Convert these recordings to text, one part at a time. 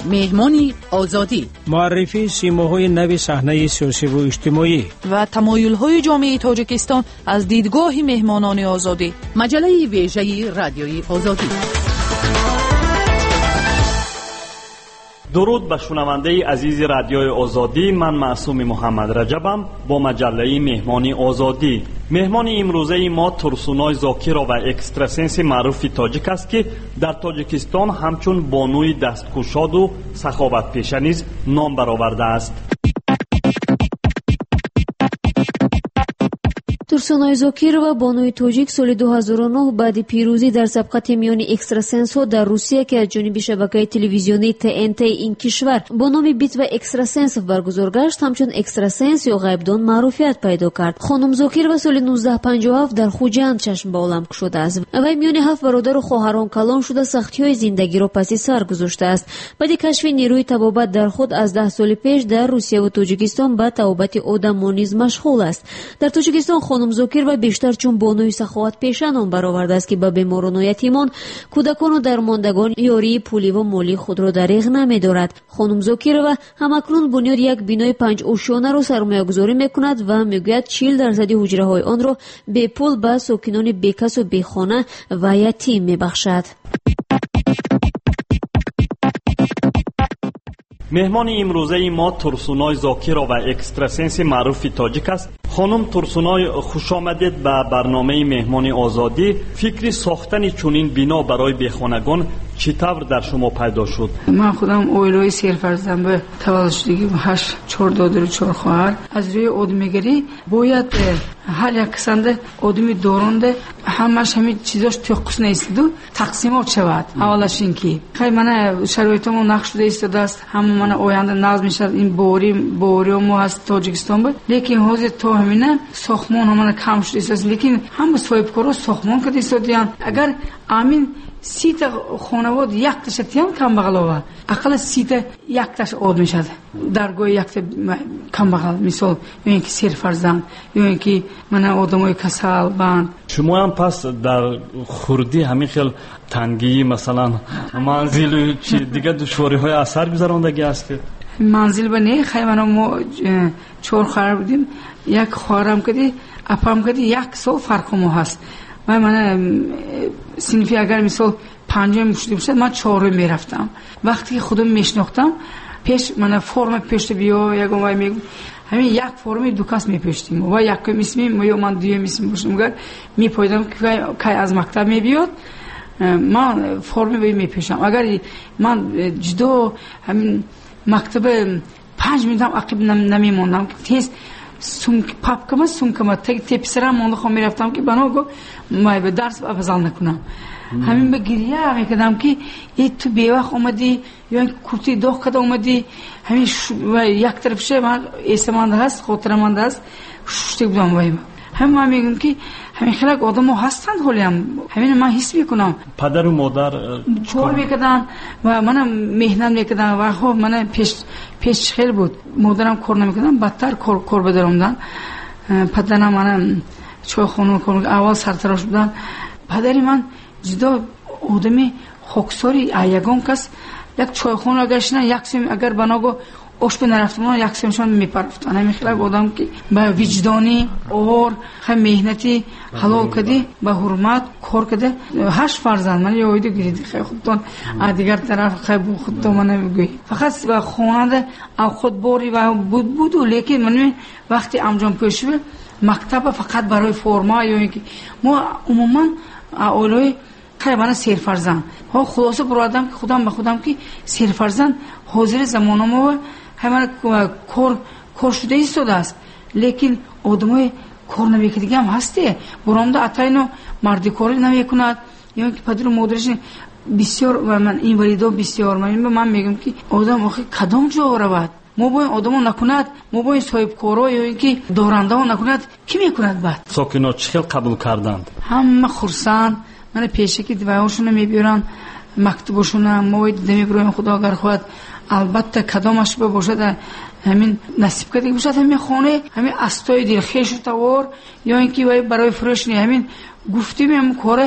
مهمانی آزادی، معرفی سیماهای نو صحنه سیاسی و اجتماعی و تمایل‌های جامعه تاجیکستان از دیدگاه مهمانان آزادی. مجله ویژه رادیوی آزادی. درود به شنونده عزیز رادیوی آزادی. من معصوم محمد رجبم با مجله مهمانی آزادی. مهمان امروزه ما ترسونای زاکر و اکستراسنس معروف تاجیک است که در تاجیکستان همچون بانوی دستکشاد و سخاوت پیشه نیز نام برآورده است. ترسونای زاکر و بانوی تاجیک سال 2009 بعد پیروزی در سبقت میان اکستراسنس ها در روسیه که از جانب شبکه تلویزیونی TNT این کشور با نام بیت و اکستراسنس برگزار گشت، همچون اکستراسنس یا غیبدان معروفیت پیدا کرد. خانم زاکر و سال 1957 در خوجند چشم به عالم گشوده است. وی میان 7 برادر و خواهران کلان شده سختی‌های زندگی را پس سر گذاشته است. بعد کشف نیروی طبابت در خود از 10 سال پیش در روسیه و تاجیکستان به طبابت آدمان نیز مشغول است. در تاجیکستان خانم زاکر و بیشتر چون بانوی سخاوت پیشه نام برآورده است که به بیماران و یتیمان، کودکان و درماندگان یاری پولی و مالی خود را دریغ نمی‌دارد. خانم زاکر و همکنون بنیاد یک بینای 5 آشیانه را سرمایه‌گذاری می‌کند و می‌گوید 40% حجره‌های آن را به پول به ساکنان بیکس و بیخانه و یتیم می‌بخشد. مهمان امروزه ما ترسونای زاکر و اکستراسنس معروف تاجیک است. خانم ترسونای، خوش آمدید به برنامه مهمان آزادی. فکری ساختن چنین بنا برای بیخانگان چطور در شما پیدا شد؟ من خودم اویلوی سرفرزندم به تولد شدگی 8 4 دادر و 4 خواهر. از روی آدمیگری باید هر یک کسنده آدمی دارنده همش همین چیزاش توقف نیست و تقسیمات شود. اولش این که خیلی من شرایطمون نقش شده ایستاده است. همه من آینده نظم میشد. این بوری ما هست تاجیکستان بود، لیکن حاضر تو همینه ساختمان همه کم شده است. لیکن هم صاحبکارا ساختمان کردی استادیان. اگر امین سیت خانواده یک تشتیان کم بغلاوه اقل سیت یک تش آد میشد درگاه یک کم بغل، مثال یا اینکه سرفرزند یا اینکه من آدمای کسل بند. شما هم پس در خردی همین خیل تنگی مثلا منزل چی دیگه دشواری های اثر گذراندگی هست؟ منزل بنی خیلی ما 4 خواهر بودیم. یک خواهرم کدی اپام کدی 1 سال فرق ما هست. من سنفی اگر مثال 5 میشدیم شد من 4 میرفتم. وقتی خودم میشناختم پیش من فرم پیشت بیا یکم وای میگم همین یک فرم دو کس میپشتیم و یک اسمی یا من دیگه اسم باشم اگر میپایدم که از مکتب میبیاد من فرم میپشم. اگر من جدا همین مکتب 5 میدم عقب نمیموندم تیز سونک پاپکم سونکم تپسرم مونده خو میرفتم که بناگو ما به درس افضل نکنم. همین به گریه میکردم که ای تو بیوخ اومدی یا کوتی دوخ کده اومدی همین یک طرفشه من ایسمانده هست خاطرمانده هست شوشته بودم وای هم میگم که همین خیلی آدم ها هستن حالیم همین من حس میکنم. پدر و مادر کار میکردن و منم مهنت میکردن و خب من پیش خیلی بود. مادرم کار نمیکردن بدتر کار بدارمدن. پدرم منم چای خانم اول سرتراش بودن. پدری من جدا آدمی خاکساری یگان کس یک چای خانه اگرشنه یک سیم اگر بناگو اوش به نرفتمان یک سیمشان میپرفتن. همین خیلی آدم که با وجدانی اور خیلی مهنتی حلال کدی با حرمت کار کده. 8 فرزند من یه گیرید خیلی خودتون دیگر طرف خیلی خودتون من نمیگوی فقط با خانده او خود باری و بود لیکن من وقتی انجام پیش مکتب فقط برای فرما یا اینکه ما عموما اولای خیلی من سرفرزند ها خلاصه برادم که خودم به خودم که سرفرزند حاضر زمان ما همه کار شده ایستاده است. لیکن آدمای کار نمیکنه دیگه هم هسته برامده اتاینو مردی کاری نمیکند یا اینکه پدر و مادرش بسیار و من این ولیدا بسیار من میگم که آدم آخه کدام جا رود ما با این آدمو نکند ما با این صاحب کارا یا اینکه دارنده ها نکند کی میکند بعد؟ ساکنات چه قبول کردند؟ همه خرسند من پیشه که دوایشون میبیرن مکتوبشون ما دیده میبرویم خدا اگر خواهد البته کدامش باشد همین نصیب کردی باشد همین خانه همین استای دلخیش و توار یا اینکه برای فروش همین گفتیم هم کاره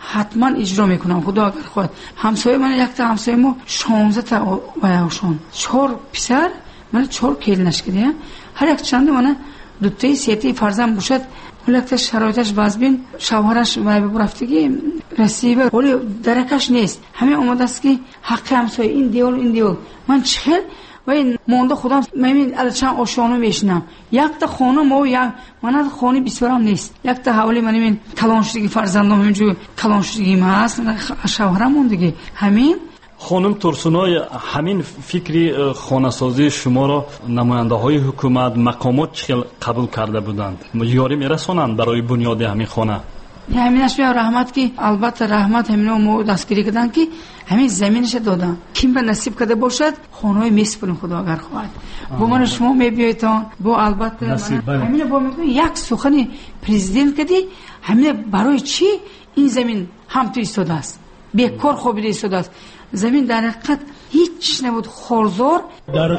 حتما اجرا میکنم خدا اگر خواهد. همسایه من یک تا همسایه ما 16 تا وایشون 4 پسر من 4 کیلنش کردیم. هر یک چند من دو تا سه تا فرزند باشد ولی تا شرایطش باز بین شوهرش وای برفتگی رسیبه ولی درکش نیست. همه اومده است که حق همسایه این دیول من چخل و این مونده خودم میبین الچن آشانو میشنم یک تا خانه ما یک من خانه بسیارم نیست یک تا حوالی من این کلان شدگی فرزندم اینجور کلان شدگی ما هست شوهرم موندگی همین. خانم ترسونای همین فکری خانه‌سازی شما را نماینده های حکومت مقامات چقدر قبول کرده بودند؟ یاری میرسونند برای بنیاد همین خانه؟ همینش بیا رحمت که البته رحمت همینو ما دستگیری کردن که همین زمینش دادن کیم به نصیب کرده باشد خانه‌ای میسپریم خدا اگر خواهد. با من شما میبیایتان با البته همین با میگم یک سخن پرزیدنت کردی همین برای چی این زمین هم تو ایستاده است بیکار خوابیده ایستاده است. زمین در حقیقت هیچ نبود خورزار در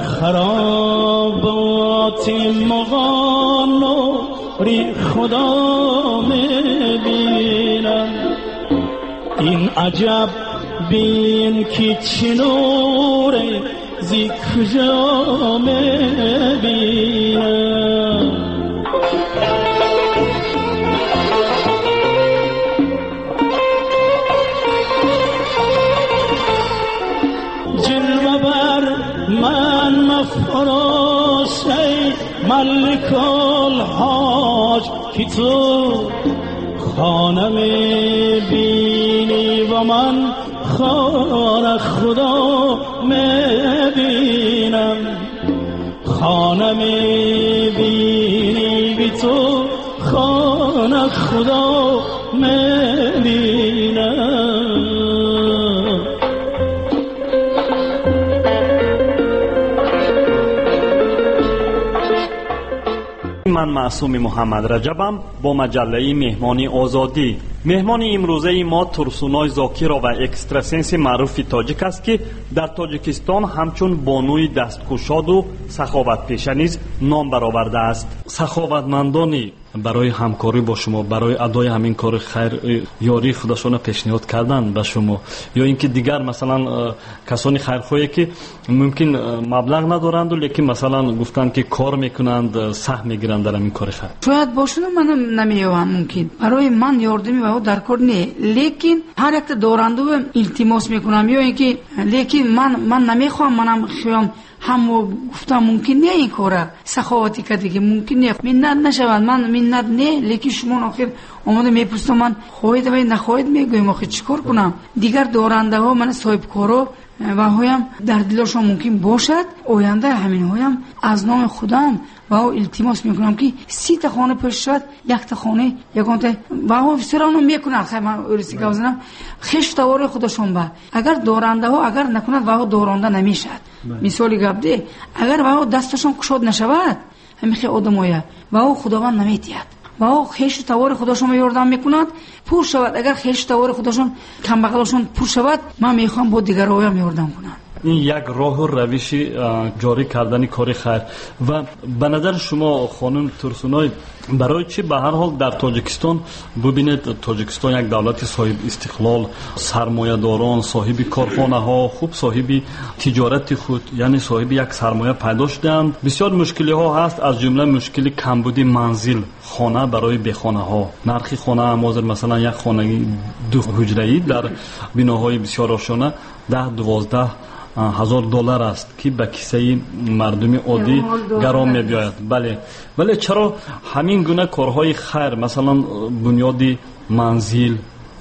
خرابات مغان ری خدا میبینم این عجب بین که چنوره زی کجا میبینم. من مفروشی ملک الحاج که تو خانه میبینی و من خانه خدا میبینم. خانه میبینی بی تو خانه خدا میبینم. من معصوم محمد رجبم با مجله مهمانی آزادی. مهمان امروزه ما ترسونای زاکر و اکستراسنس معروف تاجیک است که در تاجیکستان همچون بانوی دستکشاد و سخاوت پیشه نیز نام برآورده است. سخاوتمندانی برای همکاری با شما برای ادای همین کار خیر یاری خودشون پیشنهاد کردن به شما یا اینکه دیگر مثلا کسانی خیرخواهی که ممکن مبلغ ندارند لیکن مثلا گفتن که کار میکنند سهم میگیرند در این کار خیر شاید باشون من نمیوام ممکن برای من یاردمی و در کار نه لیکن هر یک دورنده التماس میکنم یا اینکه لیکن من نمیخوام منم خیام هم گفتم ممکن نه این کاره سخاوتی که دیگه ممکن نه منت نشود من منت نه لیکن شما آخر اومده میپرسم من خواهید و نخواهید میگویم آخه چیکار کنم. دیگر دورنده ها من صاحب کارو و هایم در دلشون ممکن باشد آینده همین هایم از نام خودم و التماس میکنم که 30 تا خانه پیش شد یک تا خانه یگان تا و ها سرانو میکنن خیلی من ارسی گوزنم خشت واره خودشون با اگر دورنده ها اگر نکند و ها دورنده نمیشد. مثالی گپ ده اگر و ها دستشون کشاد نشود همین خیلی آدم هایم و ها خداوند نمیتید و ها خشت توار خودشون یاردم میکند پور شود. اگر خشت توار خودشون کم بغلشون پور شود من میخوام با دیگر هایم یاردم کنم. این یک راه و روشی جاری کردن کار خیر و به نظر شما خانم ترسونای برای چی به هر حال در تاجیکستان ببینید تاجیکستان یک دولت صاحب استقلال سرمایه داران صاحب کارخانه ها خوب صاحب تجارت خود یعنی صاحب یک سرمایه پیدا شدند. بسیار مشکلی ها هست از جمله مشکل کمبودی منزل خانه برای بخانه ها. نرخ خانه هم مثلا یک خانه 2 حجره در بناهای بسیار آشنا 10-12 هزار دلار است که به کیسه مردم عادی گران می‌باید. بله ولی چرا همین گونه کارهای خیر مثلا بنیاد منزل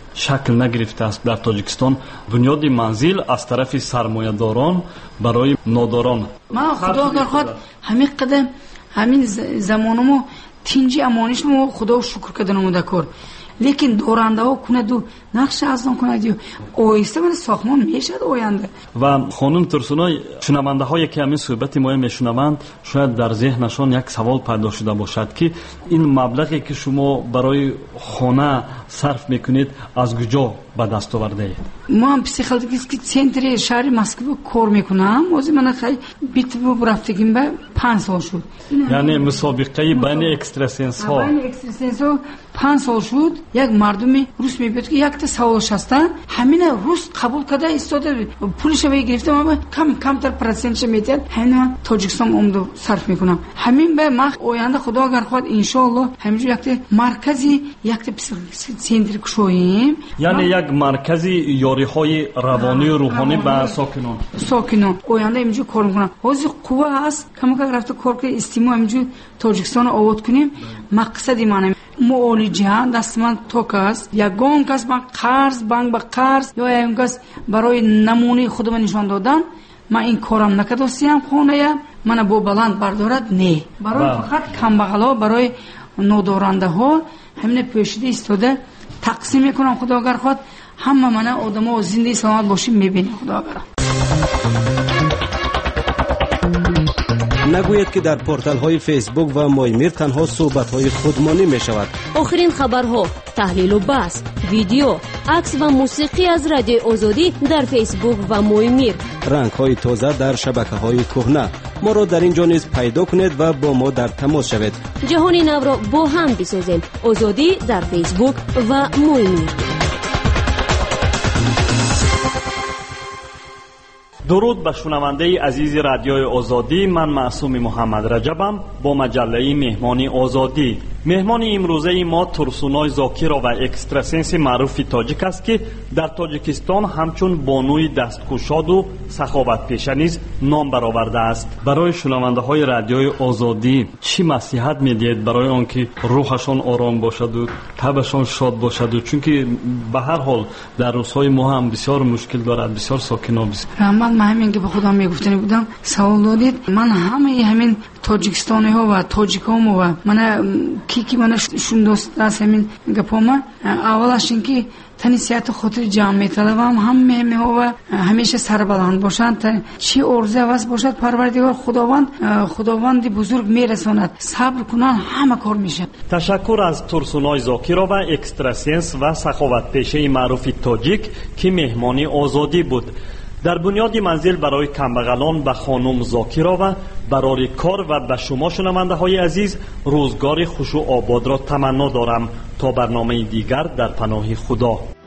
شکل نگرفته است در تاجیکستان؟ بنیاد منزل از طرف سرمایه داران برای ناداران. ما خدا اگر خود همین قدم همین زمانمو تینجی امانیش مو خدا شکر کردن اومده کار لیکن دورنده ها کنه و نقش از آن کنه دیو آیسته من ساختمان میشد آینده. و خانم ترسونای شنونده هایی که همین صحبت ما میشنوند شاید در ذهنشان یک سوال پیدا شده باشد که این مبلغی که شما برای خانه صرف میکنید از کجا به دست آورده اید؟ ما هم پسیخالدگی سنتر شهر مسکو کار میکنم. اوزی من خیلی بیت بو رفتگیم به 5 سال شد. یعنی مسابقه بین اکستراسنس ها. بین اکستراسنس ها 5 سال شد. یک مردمی روس میبود که یک تا سوالش هستن، همین روس قبول کرده ایستاده، پولش رو گرفته، ما کمتر پرسنتش میدید، همین تاجیکستان عمدو صرف میکنم. همین به ما آینده خدا اگر خواهد انشالله همینجور یک تا مرکزی، یک تا سنتر کشوییم، یعنی یک مرکزی یاری های روانی و روحانی به ساکنان آینده اینجور کار میکنم. حاضر قوه هست که ما که رفته کار که استیمو اینجور تاجیکستان آورد کنیم. مقصدی منم معالجه دست من توک است. یگان کس من قرض بانک به قرض یا یگان کس برای نمونه خودم نشان دادن، من این کارم نکردم. خونه من با بلند بردارد نه، برای فقط کمبغلا، برای نادارنده ها همین پیشیده ایستاده تقسیم میکنم. خدا اگر خواهد همه من آدما زنده سلامت باشیم میبینه. خدا اگر نگوید که در پورتال های فیسبوک و مایمیر تنها صحبت های خودمانی می شود. آخرین خبرها، تحلیل و بحث، ویدیو، عکس و موسیقی از رادیوی آزادی در فیسبوک و مایمیر. رنگ های تازه در شبکه های کهنه. ما را در اینجا نیز پیدا کنید و با ما در تماس شوید. جهان نو را با هم بسازیم. آزادی در فیسبوک و مایمیر. درود به شنونده عزیز رادیوی آزادی. من معصوم محمد رجبم با مجله مهمانی آزادی. مهمان امروزه ما ترسونای زاکر و اکستراسنس معروف تاجیک است که در تاجیکستان همچون بانوی دستکشاد و سخاوت پیشه نیز نام برآورده است. برای شنونده های رادیوی آزادی چی نصیحت میدید برای آنکه روحشان آرام باشد و طبعشان شاد باشد؟ و چون که به هر حال در روزهای ما هم بسیار مشکل دارد، بسیار ساکنا رحمت. من همین که به خودم میگفتنی بودم سوال دادید. من همین تاجیکستانی ها و تاجیکام و من کی من شون دوست است همین گپام. اولش اینکه تنیسیت خاطر جمع میطلبم، همه ها و همیشه سربلند باشند. چی عرضه عوض باشد پروردگار خداوند بزرگ میرساند. صبر کنن همه کار میشه. تشکر از ترسونای زاکر و اکستراسنس و سخاوت پیشه معروف تاجیک که مهمانی آزادی بود. در بنیاد منزل برای کمبغلان به خانم زاکرا و برای کار و به شما شنونده های عزیز روزگار خوش و آباد را تمنا دارم. تا برنامه دیگر در پناه خدا.